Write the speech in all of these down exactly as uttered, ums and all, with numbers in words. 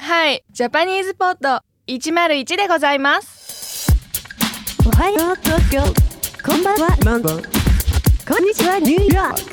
はい、ジャパニーズポットいちまるいちでございます。 おはよう東京、こんばんはモンゴル、こんにちはニューヨーク。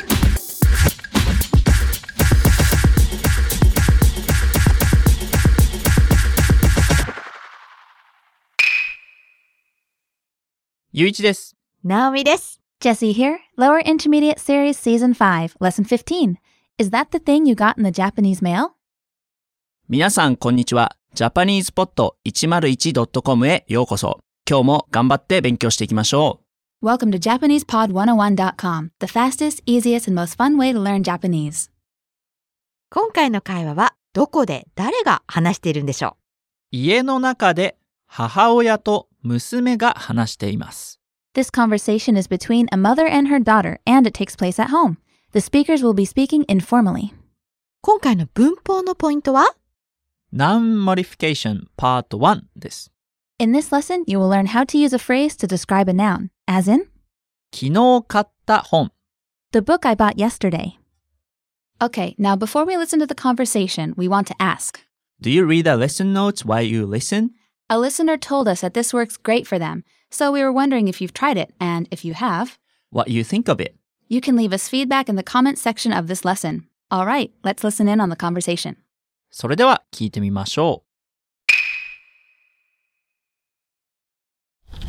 ゆういちです。 なおみです。 Jessie here. Lower Intermediate Series Season five, Lesson fifteen. Is that the thing you got in the Japanese mail? 皆さんこんにちは。ジャパニーズポット いちまるいちドットコム へようこそ。今日も頑張って勉強していきましょう。Welcome to Japanese Pod one oh one dot com, the fastest, easiest, and most fun way to learn Japanese. 今回の会話はどこで誰が話しているんでしょう？ 家の中で母親と娘が話しています。 This conversation is between a mother and her daughter, and it takes place at home. The speakers will be speaking informally. 今回の文法のポイントは Noun Modification Part one です。 In this lesson, you will learn how to use a phrase to describe a noun, as in 昨日買った本 The book I bought yesterday. Okay, now before we listen to the conversation, we want to ask. Do you read the lesson notes while you listen? A listener told us that this works great for them, so we were wondering if you've tried it, and if you have, what you think of it. You can leave us feedback in the comment section of this lesson. All right, let's listen in on the conversation. それでは聞いてみましょう。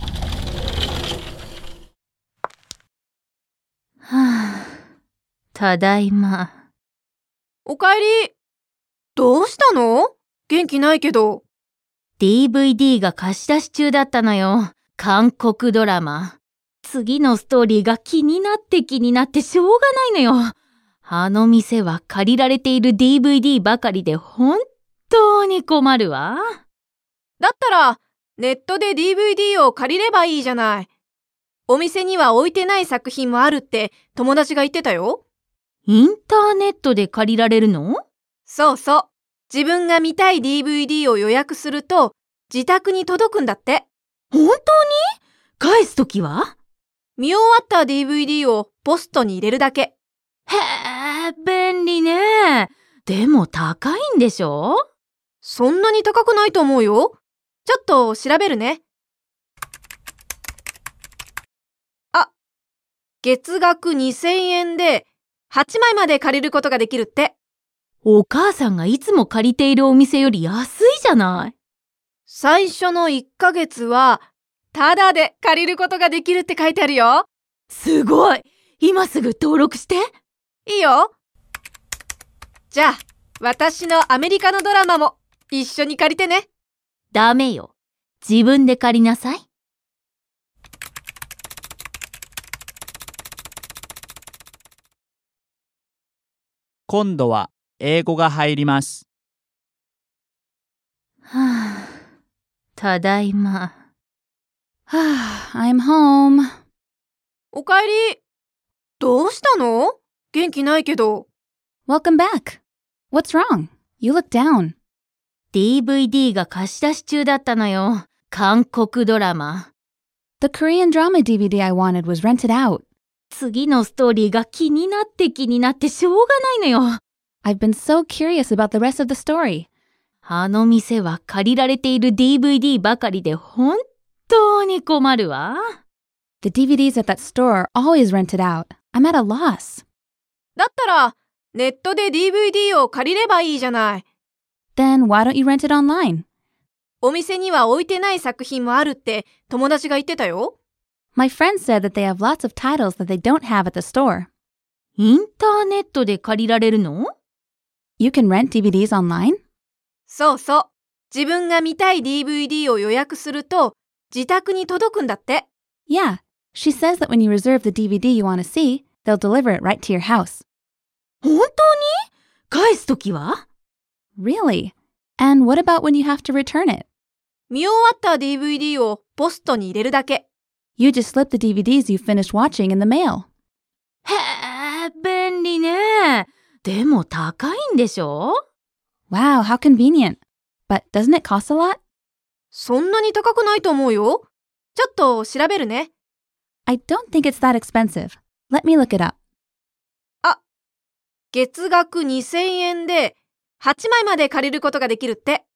はあ、ただいま。 おかえり。どうしたの？元気ないけど。 ディーブイディー が貸し出し中だったのよ。韓国ドラマ。次のストーリーが気になって気になってしょうがないのよ。あの店は借りられている ディーブイディー ばかりで本当に困るわ。 だったらネットで ディーブイディー を借りればいいじゃない。お店には置いてない作品もあるって友達が言ってたよ。 インターネットで借りられるの？ そうそう。自分が見たい ディーブイディー を予約すると自宅に届くんだって。 本当に？返すときは？ 見終わった ディーブイディー をポストに入れるだけ。 へえ、便利ね。でも高いんでしょ？ そんなに高くないと思うよ。ちょっと調べるね。あ、月額にせんえんではちまいまで借りることができるって。 お母さんがいつも借りているお店より安いじゃない。 最初のいっかげつはタダで借りることができるって書いてあるよ。 すごい。今すぐ登録して。 いいよ。じゃあ、私のアメリカのドラマも一緒に借りてね。 ダメよ。自分で借りなさい。 今度は英語が入ります。 はあ、ただいま。 I'm home. おかえり。どうしたの？元気ないけど。 Welcome back. What's wrong? You look down. ディーブイディー が貸し出し中だったのよ。韓国ドラマ。 The Korean drama ディーブイディー I wanted was rented out. 次のストーリーが気になって気になってしょうがないのよ。 I've been so curious about the rest of the story. あの店は借りられている ディーブイディー ばかりで本当に困るわ。 The ディーブイディーs at that store are always rented out. I'm at a loss. だったらネットで ディーブイディー を借りればいいじゃない。 Then why don't you rent it online? お店には置いてない作品もあるって友達が言ってたよ。 My friend said that they have lots of titles that they don't have at the store. インターネットで借りられるの？ You can rent ディーブイディーs online? そうそう。自分が見たい ディーブイディー を予約すると自宅に届くんだって。 Yeah, she says that when you reserve the ディーブイディー you want to see, they'll deliver it right to your house. 本当に？返すときは？ Really? And what about when you have to return it? 見終わった ディーブイディー をポストに入れるだけ。 You just slip the ディーブイディーs you finished watching in the mail. へえ、便利ね。でも高いんでしょ？ Wow, how convenient. But doesn't it cost a lot? そんなに高くないと思うよ。ちょっと調べるね。 I don't think it's that expensive. Let me look it up. あ、月額にせんえんではちまいまで借りることができるって。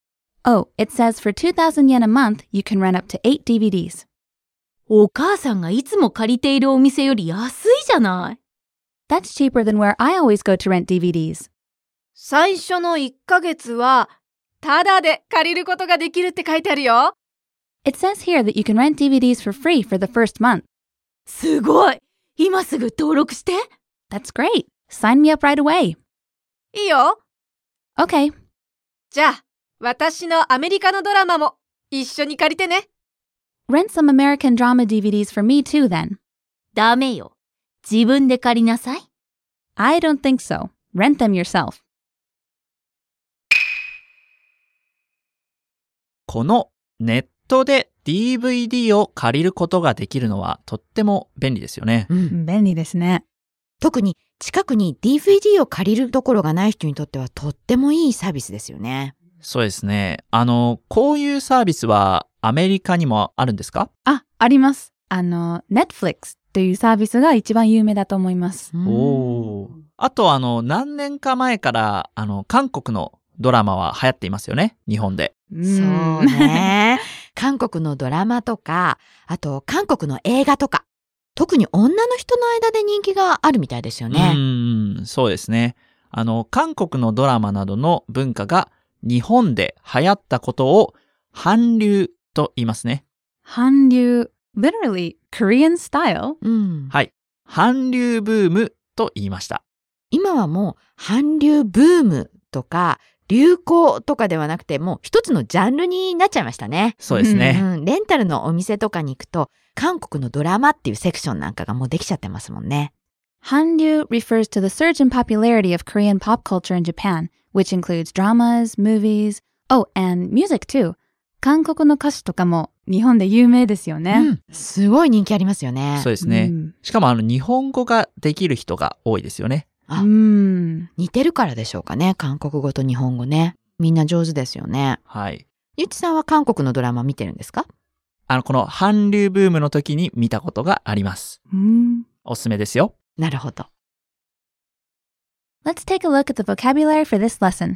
Oh, it says for two thousand yen a month, you can rent up to eight D V Ds. お母さんがいつも借りているお店より安いじゃない。 That's cheaper than where I always go to rent D V Ds. 最初のいっかげつは、タダで借りることができるって書いてあるよ。 It says here that you can rent D V Ds for free for the first month. すごい。今すぐ登録して。 That's great. Sign me up right away. いいよ。 Okay. じゃあ、私のアメリカのドラマも一緒に借りてね。 Rent some American drama D V Ds for me too then. ダメよ。自分で借りなさい。 I don't think so. Rent them yourself. このネットで ディーブイディー を借りることができるのはとっても便利ですよね。 うん、 便利ですね。 特に近くに ディーブイディー を借りるところがない人にとってはとってもいいサービスですよね。 そうですね。あの、こういうサービスはアメリカにもあるんですか？ あ、あります。あの、Netflix というサービスが一番有名だと思います。 おー。あとあの、何年か前からあの、韓国のドラマは流行っていますよね。日本で。 そうね。韓国のドラマとか、あと韓国の映画とか、特に女の人の間で人気があるみたいですよね。 うーん、そうですね。あの、韓国のドラマなどの文化が日本で流行ったことを韓流と言いますね。 韓流、literally Korean style? うん、 はい。韓流ブームと言いました。 今はもう韓流ブームとか流行とかではなくて、もう一つのジャンルになっちゃいましたね。 そうですね。 うん、レンタルのお店とかに行くと、韓国のドラマっていうセクションなんかがもうできちゃってますもんね。 Hallyu refers to the surge in popularity of Korean pop culture in Japan, which includes dramas, movies, oh, and music too. 韓国の歌手とかも日本で有名ですよね。 うん、すごい人気ありますよね。 そうですね。うん、しかもあの日本語ができる人が多いですよね。 あ、うん、似てるからでしょうかね。韓国語と日本語ね。みんな上手ですよね。 はい。 ゆっちさんは韓国のドラマ見てるんですか？ あの、この韓流ブームの時に見たことがあります。 うん、 おすすめですよ。 なるほど。 Let's take a look at the vocabulary for this lesson.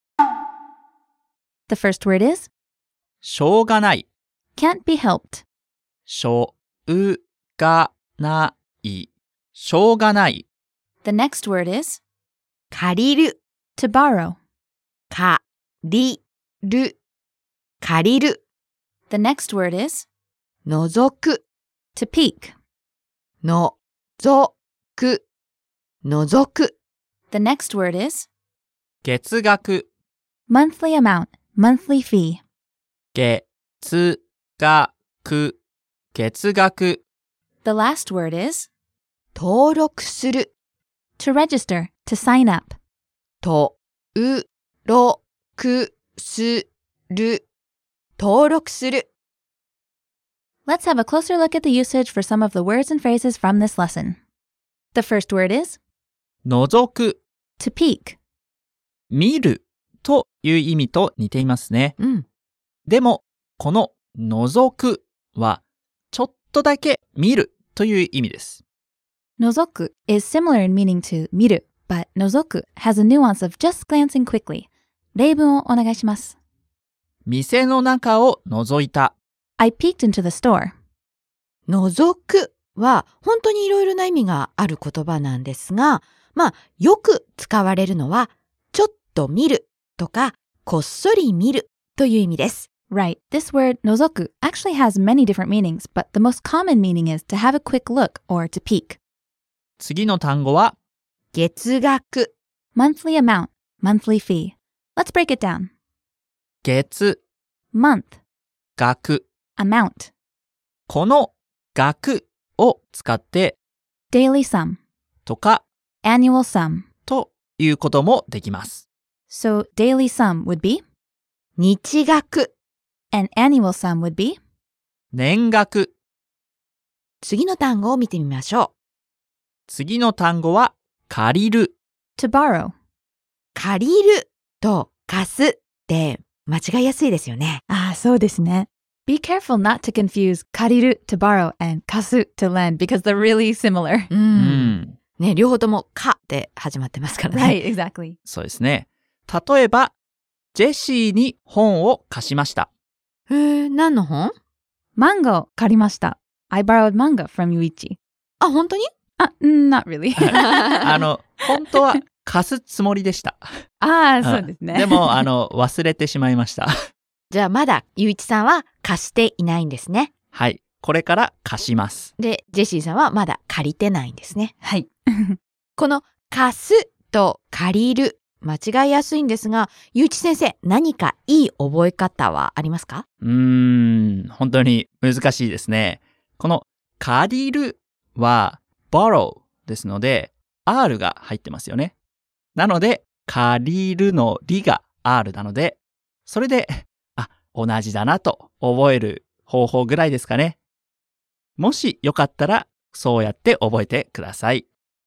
The first word is しょうがない。 can't be helped. しょうがない。しょうがない。 The next word is 借りる。 to borrow. 借りる。借りる。 The next word is 覗く。 to peek. のぞく。覗く。 The next word is 月額。 monthly amount, monthly fee. 月額。月額。 The last word is 登録する。 to register, to sign up. とうろくする。登録する。 Let's have a closer look at the usage for some of the words and phrases from this lesson. The first word is 覗く。 to peek. 見るという意味と似ていますね。 うん。 でも、この覗くはちょっとだけ見るという意味です。 nozoku is similar in meaning to 見る, but nozoku has a nuance of just glancing quickly. 例文をお願いします。 店の中を覗いた。 I peeked into the store. 覗くは本当にいろいろな意味がある言葉なんですが、まあよく使われるのはちょっと見るとかこっそり見るという意味です。 Right. This word nozoku actually has many different meanings, but the most common meaning is to have a quick look or to peek. 次の単語は月額。 monthly amount, monthly fee. Let's break it down. 月 month, 額。 amount, この額を使って daily sum, とか annual sum. ということもできます。 So daily sum would be 日額。 and annual sum would be 年額。 次の単語を見てみましょう。 次の単語は借りる。 to borrow. 借りると貸すって間違いやすいですよね。 ああ、そうですね。Be careful not to confuse 借りる to borrow and 貸す to lend because they're really similar. う。 うんん。 ね、両方ともかで始まってますからね。 Right, exactly. そうですね。例えば、 ジェシーに本を貸しました。 へえ、何の本？ マンガを借りました。I borrowed manga from Yuichi. あ、本当に？ あ、not really. あの、本当は貸すつもりでした。 ああ、そうですね。 でも、あの、忘れてしまいました。 じゃあまだゆういちさんは貸していないんですね。 はい。これから貸します。 で、ジェシーさんはまだ借りてないんですね。 はい。 この貸すと借りる、間違いやすいんですが、ゆういち先生、何かいい覚え方はありますか？ うーん、本当に難しいですね。この借りるは borrow ですので R が入ってますよね。なので借りるのりが R なので、それで、あ、同じだなと覚える方法ぐらいですかね。もしよかったらそうやって覚えてください。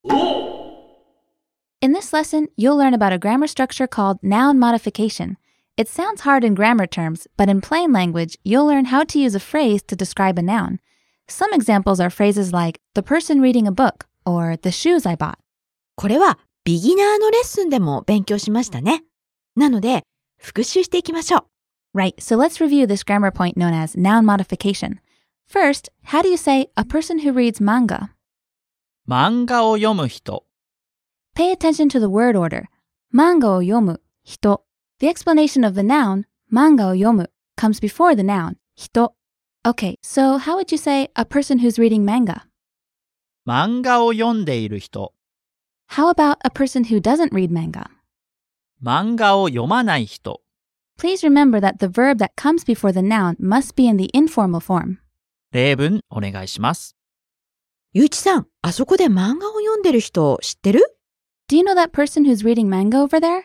In this lesson, you'll learn about a grammar structure called noun modification. It sounds hard in grammar terms, but in plain language, you'll learn how to use a phrase to describe a noun. Some examples are phrases like, the person reading a book, or the shoes I bought. これはビギナーのレッスンでも勉強しましたね。なので、復習していきましょう。 Right, so let's review this grammar point known as noun modification. First, how do you say a person who reads manga? 漫画を読む人。 Pay attention to the word order. 漫画を読む人. The explanation of the noun 漫画を読む comes before the noun 人. Okay, so how would you say a person who's reading manga? 漫画を読んでいる人。 How about a person who doesn't read manga? 漫画を読まない人。 Please remember that the verb that comes before the noun must be in the informal form. 例文お願いします。 ゆういちさん、あそこで漫画を読んでる人知ってる？ Do you know that person who's reading manga over there?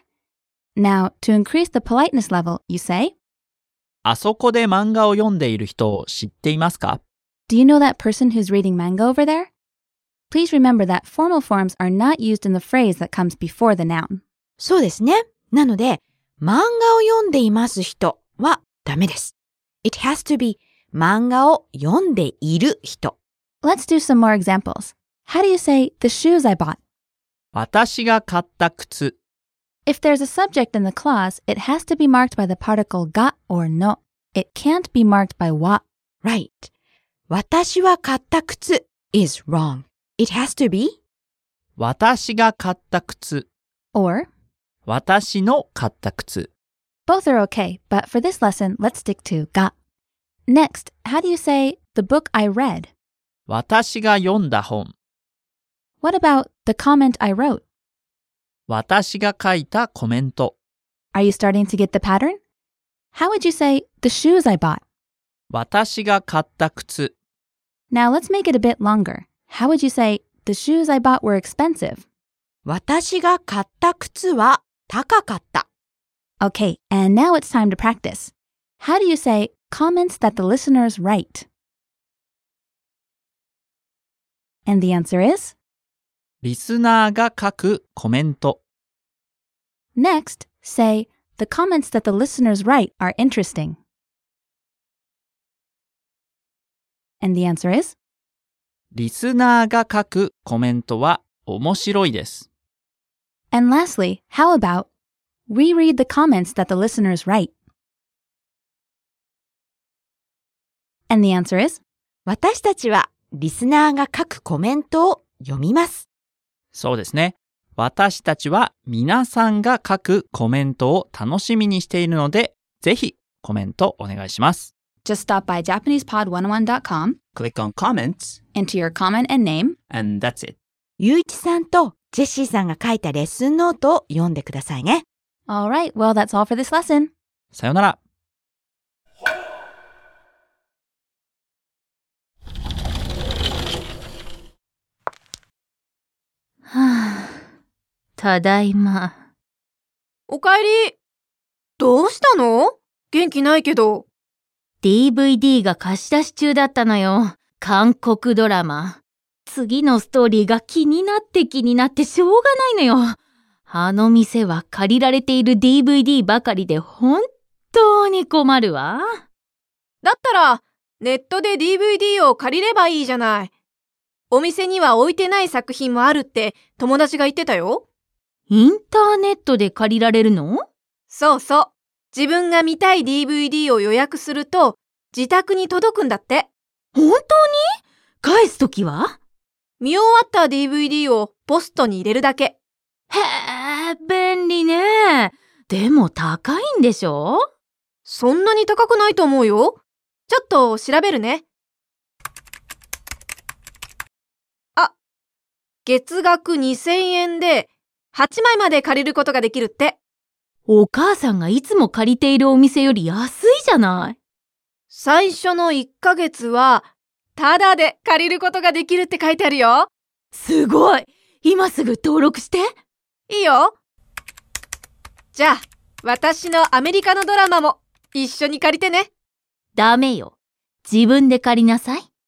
Now, to increase the politeness level, you say, あそこで漫画を読んでいる人を知っていますか？ Do you know that person who's reading manga over there? Please remember that formal forms are not used in the phrase that comes before the noun. そうですね。なので、漫画を読んでいます人はダメです。It has to be 漫画を読んでいる人。 Let's do some more examples. How do you say, the shoes I bought? 私が買った靴。 If there's a subject in the clause, it has to be marked by the particle ga or no. It can't be marked by wa. Right. 私は買った靴 is wrong. It has to be 私が買った靴。 Or, 私の買った靴。 both are okay, but for this lesson, let's stick to ga. Next, how do you say, the book I read? 私が読んだ本。 What about the comment I wrote? 私が書いたコメント。 Are you starting to get the pattern? How would you say, the shoes I bought? 私が買った靴。 Now let's make it a bit longer. How would you say, the shoes I bought were expensive? 私が買った靴は高かった。 Okay, and now it's time to practice. How do you say, comments that the listeners write? And the answer is? リスナーが書くコメント。 Next, say, the comments that the listeners write are interesting. And the answer is? リスナーが書くコメントは面白いです。 And lastly, how about, we read the comments that the listeners write? And the answer is? 私たちはリスナーが書くコメントを読みます。 そうですね。私たちは皆さんが書くコメントを楽しみにしているので、ぜひコメントお願いします。 Just stop by japanese pod one oh one dot com, Click on comments, enter your comment and name, and that's it. ゆういちさんとジェシーさんが書いたレッスンノートを読んでくださいね。 Alright, well that's all for this lesson. さよなら。 はぁ、ただいま。 おかえり。どうしたの？元気ないけど。 ディーブイディー が貸し出し中だったのよ。韓国ドラマ。次のストーリーが気になって気になってしょうがないのよ。あの店は借りられている ディーブイディー ばかりで本当に困るわ。 だったら、ネットで ディーブイディー を借りればいいじゃない。お店には置いてない作品もあるって友達が言ってたよ。 インターネットで借りられるの？ そうそう。 自分が見たい ディーブイディー を予約すると自宅に届くんだって。 本当に？返すときは？ 見終わった ディーブイディー をポストに入れるだけ。 へえ、便利ね。でも高いんでしょ？ そんなに高くないと思うよ。ちょっと調べるね。あ、月額にせんえんではちまいまで借りることができるって。 お母さんがいつも借りているお店より安いじゃない。 最初のいっかげつはタダで借りることができるって書いてあるよ。 すごい！今すぐ登録して。 いいよ。じゃあ、私のアメリカのドラマも一緒に借りてね。 ダメよ。自分で借りなさい。